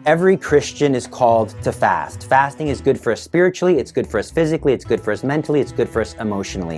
Every Christian is called to fast. Fasting is good for us spiritually, it's good for us physically, it's good for us mentally, it's good for us emotionally.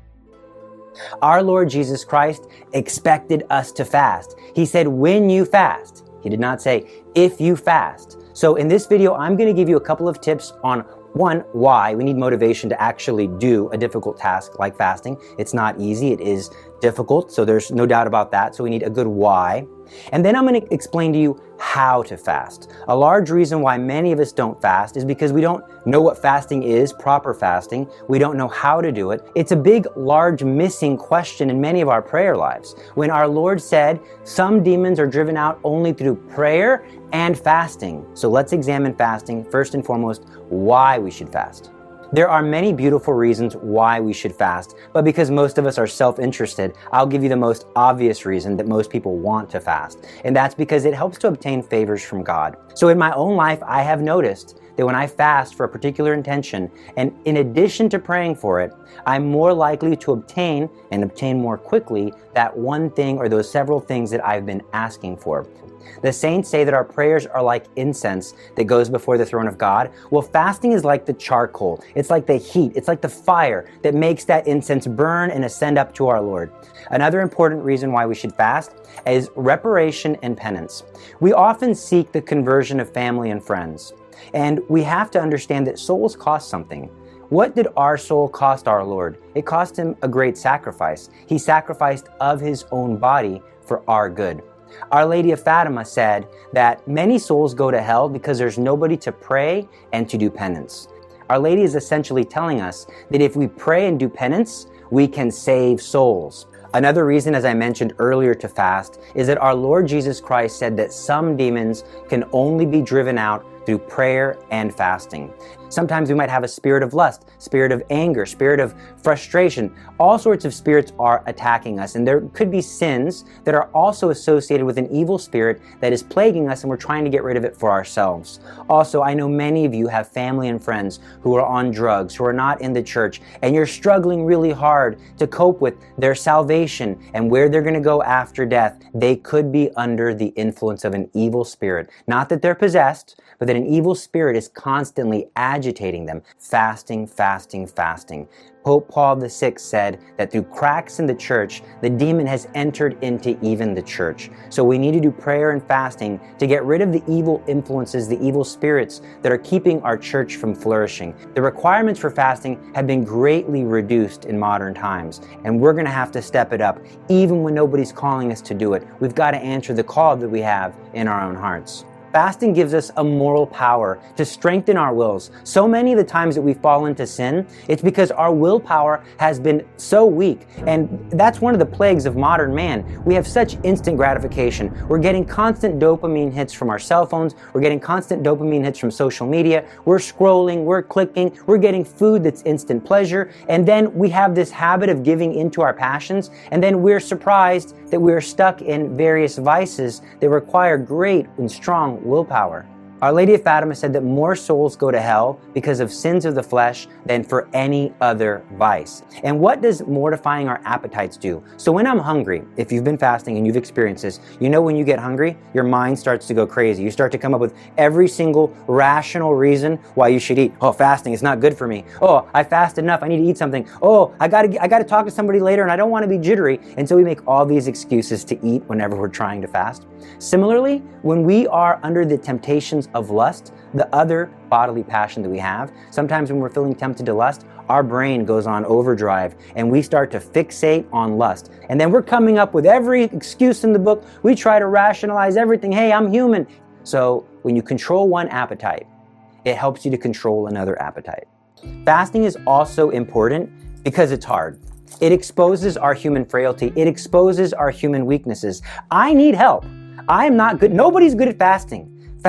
Our Lord Jesus Christ expected us to fast. He said, when you fast. He did not say, if you fast. So in this video, I'm going to give you a couple of tips on one, why we need motivation to actually do a difficult task like fasting. It's not easy, it is difficult, so there's no doubt about that. So we need a good why. And then I'm going to explain to you how to fast. A large reason why many of us don't fast is because we don't know what fasting is, proper fasting. We don't know how to do it. It's a big, large missing question in many of our prayer lives. When our Lord said, some demons are driven out only through prayer and fasting. So let's examine fasting, first and foremost, why we should fast. There are many beautiful reasons why we should fast, but because most of us are self-interested, I'll give you the most obvious reason that most people want to fast, and that's because it helps to obtain favors from God. So in my own life, I have noticed that when I fast for a particular intention, and in addition to praying for it, I'm more likely to obtain more quickly that one thing or those several things that I've been asking for. The saints say that our prayers are like incense that goes before the throne of God. Well, fasting is like the charcoal. It's like the heat. It's like the fire that makes that incense burn and ascend up to our Lord. Another important reason why we should fast is reparation and penance. We often seek the conversion of family and friends, and we have to understand that souls cost something. What did our soul cost our Lord? It cost him a great sacrifice. He sacrificed of his own body for our good. Our Lady of Fatima said that many souls go to hell because there's nobody to pray and to do penance. Our Lady is essentially telling us that if we pray and do penance, we can save souls. Another reason, as I mentioned earlier, to fast is that our Lord Jesus Christ said that some demons can only be driven out through prayer and fasting. Sometimes we might have a spirit of lust, spirit of anger, spirit of frustration. All sorts of spirits are attacking us, and there could be sins that are also associated with an evil spirit that is plaguing us, and we're trying to get rid of it for ourselves. Also, I know many of you have family and friends who are on drugs, who are not in the church, and you're struggling really hard to cope with their salvation and where they're going to go after death. They could be under the influence of an evil spirit. Not that they're possessed, but that an evil spirit is constantly agitating them. Fasting, fasting, fasting. Pope Paul VI said that through cracks in the church, the demon has entered into even the church. So we need to do prayer and fasting to get rid of the evil influences, the evil spirits that are keeping our church from flourishing. The requirements for fasting have been greatly reduced in modern times, and we're going to have to step it up even when nobody's calling us to do it. We've got to answer the call that we have in our own hearts. Fasting gives us a moral power to strengthen our wills. So many of the times that we fall into sin, it's because our willpower has been so weak. And that's one of the plagues of modern man. We have such instant gratification. We're getting constant dopamine hits from our cell phones. We're getting constant dopamine hits from social media. We're scrolling, we're clicking, we're getting food that's instant pleasure. And then we have this habit of giving into our passions. And then we're surprised that we're stuck in various vices that require great and strong willpower. Our Lady of Fatima said that more souls go to hell because of sins of the flesh than for any other vice. And what does mortifying our appetites do? So when I'm hungry, if you've been fasting and you've experienced this, you know when you get hungry, your mind starts to go crazy. You start to come up with every single rational reason why you should eat. Oh, fasting is not good for me. Oh, I fasted enough. I need to eat something. Oh, I gotta talk to somebody later and I don't want to be jittery. And so we make all these excuses to eat whenever we're trying to fast. Similarly, when we are under the temptations of lust, the other bodily passion that we have, sometimes when we're feeling tempted to lust, our brain goes on overdrive and we start to fixate on lust. And then we're coming up with every excuse in the book. We try to rationalize everything. Hey, I'm human. So when you control one appetite, it helps you to control another appetite. Fasting is also important because it's hard. It exposes our human frailty. It exposes our human weaknesses. I need help. I am not good. Nobody's good at fasting.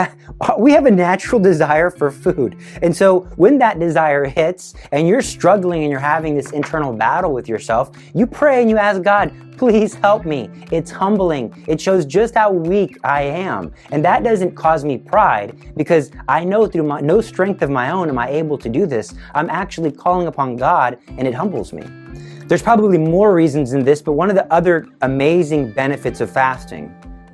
We have a natural desire for food. And so when that desire hits and you're struggling and you're having this internal battle with yourself, you pray and you ask God, please help me. It's humbling. It shows just how weak I am. And that doesn't cause me pride because I know through no strength of my own am I able to do this. I'm actually calling upon God and it humbles me. There's probably more reasons than this, but one of the other amazing benefits of fasting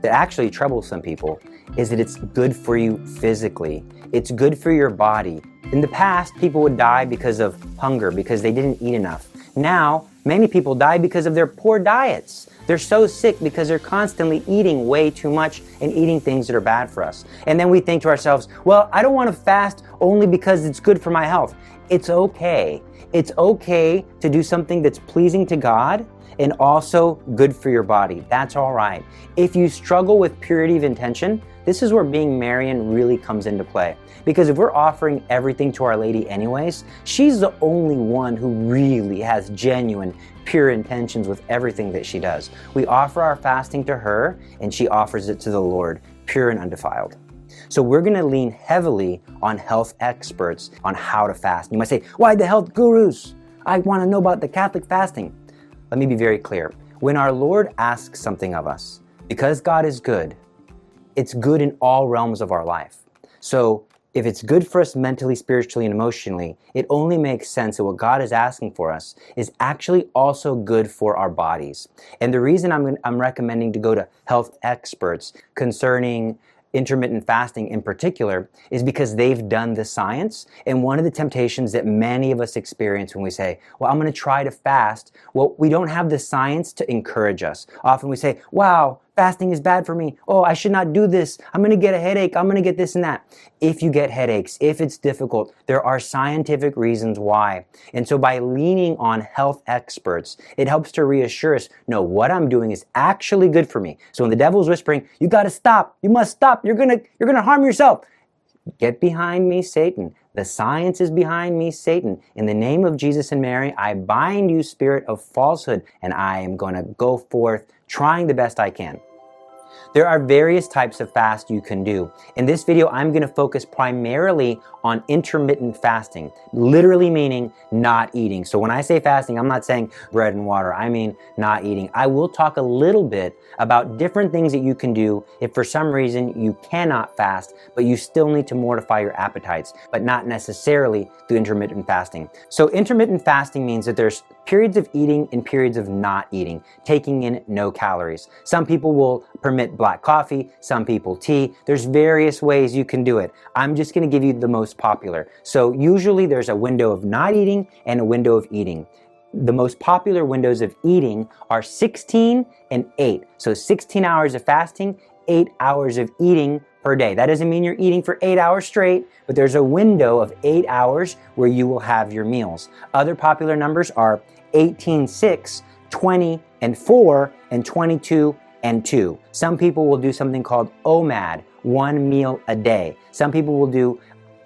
that actually troubles some people is that it's good for you physically. It's good for your body. In the past, people would die because of hunger, because they didn't eat enough. Now, many people die because of their poor diets. They're so sick because they're constantly eating way too much and eating things that are bad for us. And then we think to ourselves, well, I don't want to fast only because it's good for my health. It's okay. It's okay to do something that's pleasing to God and also good for your body. That's all right. If you struggle with purity of intention, this is where being Marian really comes into play. Because if we're offering everything to Our Lady anyways, she's the only one who really has genuine, pure intentions with everything that she does. We offer our fasting to her, and she offers it to the Lord, pure and undefiled. So we're going to lean heavily on health experts on how to fast. You might say, why the health gurus? I want to know about the Catholic fasting. Let me be very clear. When our Lord asks something of us, because God is good, it's good in all realms of our life. So if it's good for us mentally, spiritually, and emotionally, it only makes sense that what God is asking for us is actually also good for our bodies. And the reason I'm recommending to go to health experts concerning intermittent fasting in particular is because they've done the science. And one of the temptations that many of us experience when we say, well, I'm going to try to fast, well, we don't have the science to encourage us. Often we say, wow, fasting is bad for me. Oh, I should not do this. I'm going to get a headache. I'm going to get this and that. If you get headaches, if it's difficult, there are scientific reasons why. And so by leaning on health experts, it helps to reassure us, no, what I'm doing is actually good for me. So when the devil's whispering, you got to stop, you must stop, you're going to harm yourself. Get behind me, Satan. The science is behind me, Satan. In the name of Jesus and Mary, I bind you, spirit of falsehood, and I am going to go forth trying the best I can. There are various types of fast you can do. In this video, I'm going to focus primarily on intermittent fasting, literally meaning not eating. So when I say fasting, I'm not saying bread and water. I mean not eating. I will talk a little bit about different things that you can do if for some reason you cannot fast, but you still need to mortify your appetites, but not necessarily through intermittent fasting. So intermittent fasting means that there's periods of eating and periods of not eating, taking in no calories. Some people will permit black coffee, some people tea. There's various ways you can do it. I'm just going to give you the most popular. So usually there's a window of not eating and a window of eating. The most popular windows of eating are 16 and 8. So 16 hours of fasting, 8 hours of eating per day. That doesn't mean you're eating for 8 hours straight, but there's a window of 8 hours where you will have your meals. Other popular numbers are 18, 6, 20 and 4, and 22 and 2. Some people will do something called OMAD, 1 meal a day. Some people will do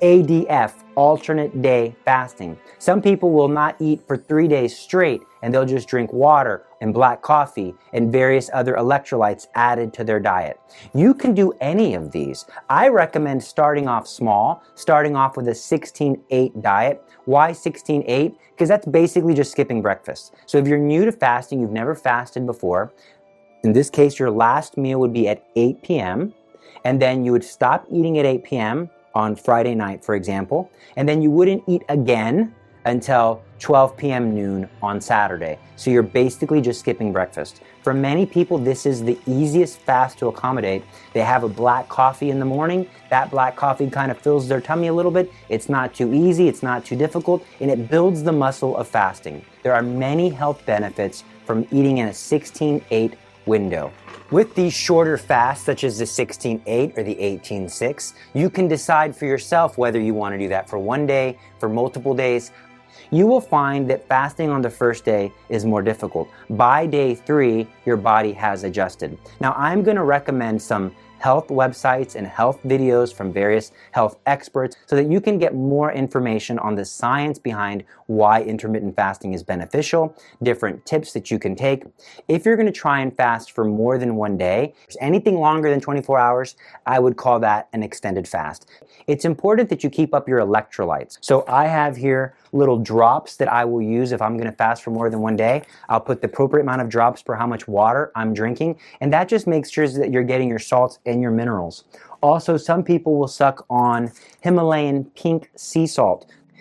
ADF, alternate day fasting. Some people will not eat for 3 days straight and they'll just drink water and black coffee and various other electrolytes added to their diet. You can do any of these. I recommend starting off small, starting off with a 16-8 diet. Why 16-8? Because that's basically just skipping breakfast. So if you're new to fasting, you've never fasted before, in this case, your last meal would be at 8 p.m. and then you would stop eating at 8 p.m. on Friday night, for example, and then you wouldn't eat again until 12 p.m. noon on Saturday. So you're basically just skipping breakfast. For many people, this is the easiest fast to accommodate. They have a black coffee in the morning. That black coffee kind of fills their tummy a little bit. It's not too easy, it's not too difficult, and it builds the muscle of fasting. There are many health benefits from eating in a 16-8 window. With these shorter fasts, such as the 16-8 or the 18-6, you can decide for yourself whether you want to do that for one day, for multiple days. You will find that fasting on the first day is more difficult. By day 3, your body has adjusted. Now, I'm going to recommend some health websites and health videos from various health experts so that you can get more information on the science behind why intermittent fasting is beneficial, different tips that you can take. If you're going to try and fast for more than one day, anything longer than 24 hours, I would call that an extended fast. It's important that you keep up your electrolytes. So I have here little drops that I will use if I'm going to fast for more than one day. I'll put the appropriate amount of drops per how much water I'm drinking, and that just makes sure that you're getting your salts and your minerals. Also, some people will suck on Himalayan pink sea salt.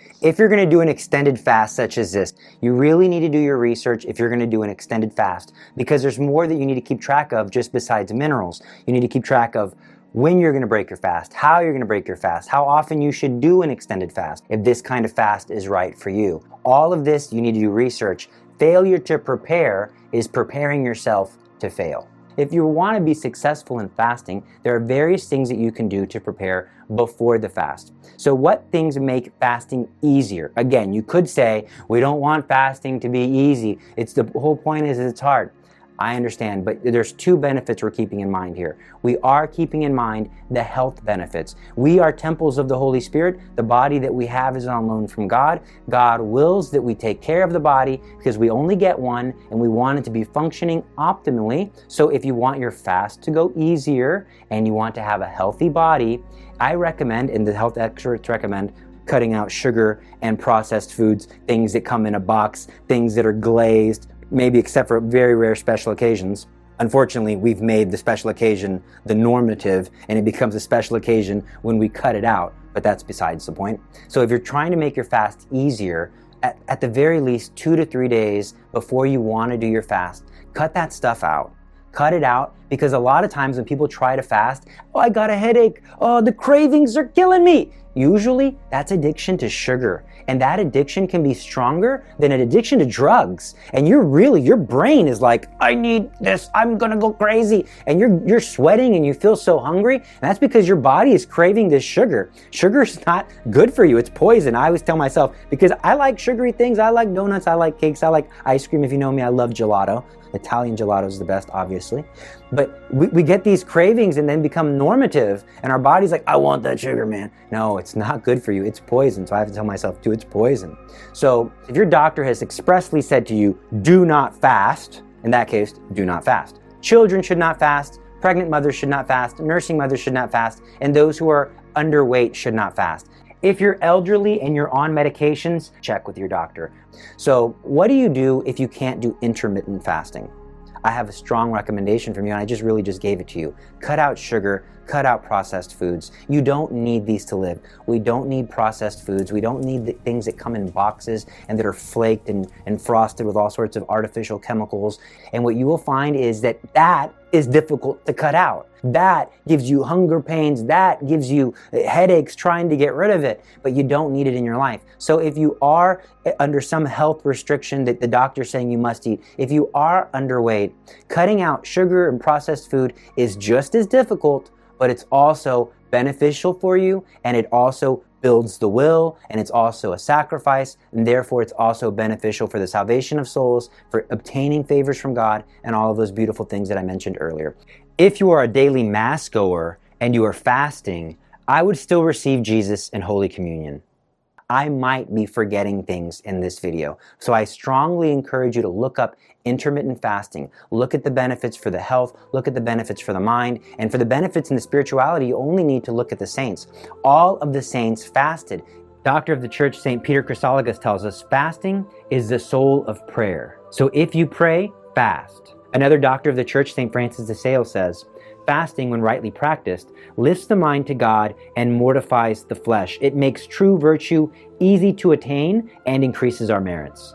If you're going to do an extended fast such as this, you really need to do your research if you're going to do an extended fast, because there's more that you need to keep track of just besides minerals. You need to keep track of when you're going to break your fast, how you're going to break your fast, how often you should do an extended fast, if this kind of fast is right for you. All of this, you need to do research. Failure to prepare is preparing yourself to fail. If you want to be successful in fasting, there are various things that you can do to prepare before the fast. So what things make fasting easier? Again, you could say, we don't want fasting to be easy. The whole point is it's hard. I understand, but there's two benefits we're keeping in mind here. We are keeping in mind the health benefits. We are temples of the Holy Spirit. The body that we have is on loan from God. God wills that we take care of the body because we only get one and we want it to be functioning optimally. So if you want your fast to go easier and you want to have a healthy body, I recommend, and the health experts recommend, cutting out sugar and processed foods, things that come in a box, things that are glazed, maybe except for very rare special occasions. Unfortunately, we've made the special occasion the normative, and it becomes a special occasion when we cut it out, but that's besides the point. So if you're trying to make your fast easier, at the very least 2 to 3 days before you want to do your fast, cut that stuff out. Cut it out, because a lot of times when people try to fast, I got a headache, the cravings are killing me. Usually that's addiction to sugar, and that addiction can be stronger than an addiction to drugs. And your brain is like, I need this, I'm gonna go crazy. And you're sweating and you feel so hungry, and that's because your body is craving this sugar. Sugar is not good for you, it's poison. I always tell myself, because I like sugary things, I like donuts, I like cakes, I like ice cream. If you know me, I love gelato. Italian gelato is the best, obviously. But we get these cravings and then become normative, and our body's like, I want that sugar, man. No, it's not good for you. It's poison. So I have to tell myself, too, it's poison. So if your doctor has expressly said to you, do not fast, in that case, do not fast. Children should not fast. Pregnant mothers should not fast. Nursing mothers should not fast. And those who are underweight should not fast. If you're elderly and you're on medications, check with your doctor. So what do you do if you can't do intermittent fasting? I have a strong recommendation from you, and I really just gave it to you. Cut out sugar, cut out processed foods. You don't need these to live. We don't need processed foods. We don't need the things that come in boxes and that are flaked and frosted with all sorts of artificial chemicals. And what you will find is that is difficult to cut out. That gives you hunger pains. That gives you headaches trying to get rid of it, but you don't need it in your life. So if you are under some health restriction that the doctor's saying you must eat, if you are underweight, cutting out sugar and processed food is just as difficult, but it's also beneficial for you, and it also builds the will, and it's also a sacrifice, and therefore it's also beneficial for the salvation of souls, for obtaining favors from God, and all of those beautiful things that I mentioned earlier. If you are a daily Mass goer and you are fasting, I would still receive Jesus in Holy Communion. I might be forgetting things in this video, so I strongly encourage you to look up intermittent fasting. Look at the benefits for the health, look at the benefits for the mind, and for the benefits in the spirituality, you only need to look at the saints. All of the saints fasted. Doctor of the Church, St. Peter Chrysologus, tells us fasting is the soul of prayer. So if you pray, fast. Another doctor of the Church, St. Francis de Sales, says, fasting, when rightly practiced, lifts the mind to God and mortifies the flesh. It makes true virtue easy to attain and increases our merits.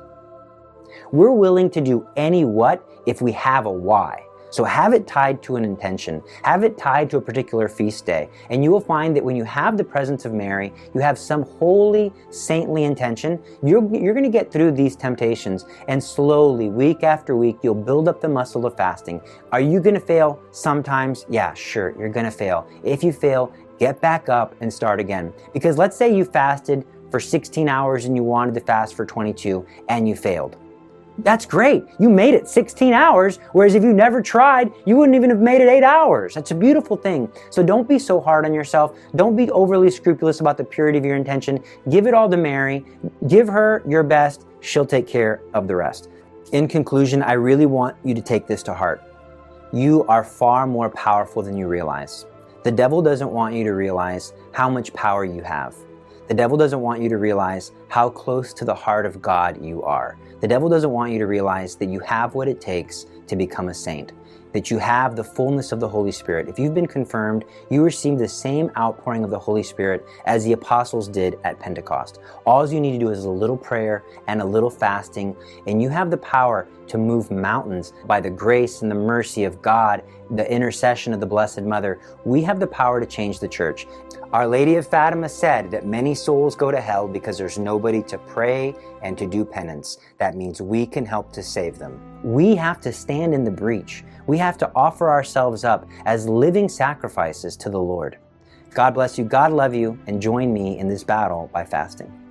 We're willing to do any what if we have a why. So have it tied to an intention. Have it tied to a particular feast day. And you will find that when you have the presence of Mary, you have some holy, saintly intention, you're going to get through these temptations. And slowly, week after week, you'll build up the muscle of fasting. Are you going to fail? Sometimes, yeah, sure, you're going to fail. If you fail, get back up and start again. Because let's say you fasted for 16 hours and you wanted to fast for 22 and you failed. That's great. You made it 16 hours, whereas if you never tried, you wouldn't even have made it 8 hours. That's a beautiful thing. So don't be so hard on yourself. Don't be overly scrupulous about the purity of your intention. Give it all to Mary. Give her your best. She'll take care of the rest. In conclusion, I really want you to take this to heart. You are far more powerful than you realize. The devil doesn't want you to realize how much power you have. The devil doesn't want you to realize how close to the heart of God you are. The devil doesn't want you to realize that you have what it takes to become a saint. that you have the fullness of the Holy Spirit. If you've been confirmed, you receive the same outpouring of the Holy Spirit as the apostles did at Pentecost. All you need to do is a little prayer and a little fasting, and you have the power to move mountains by the grace and the mercy of God, the intercession of the Blessed Mother. We have the power to change the church. Our Lady of Fatima said that many souls go to hell because there's nobody to pray and to do penance. That means we can help to save them. We have to stand in the breach. We have to offer ourselves up as living sacrifices to the Lord. God bless you, God love you, and join me in this battle by fasting.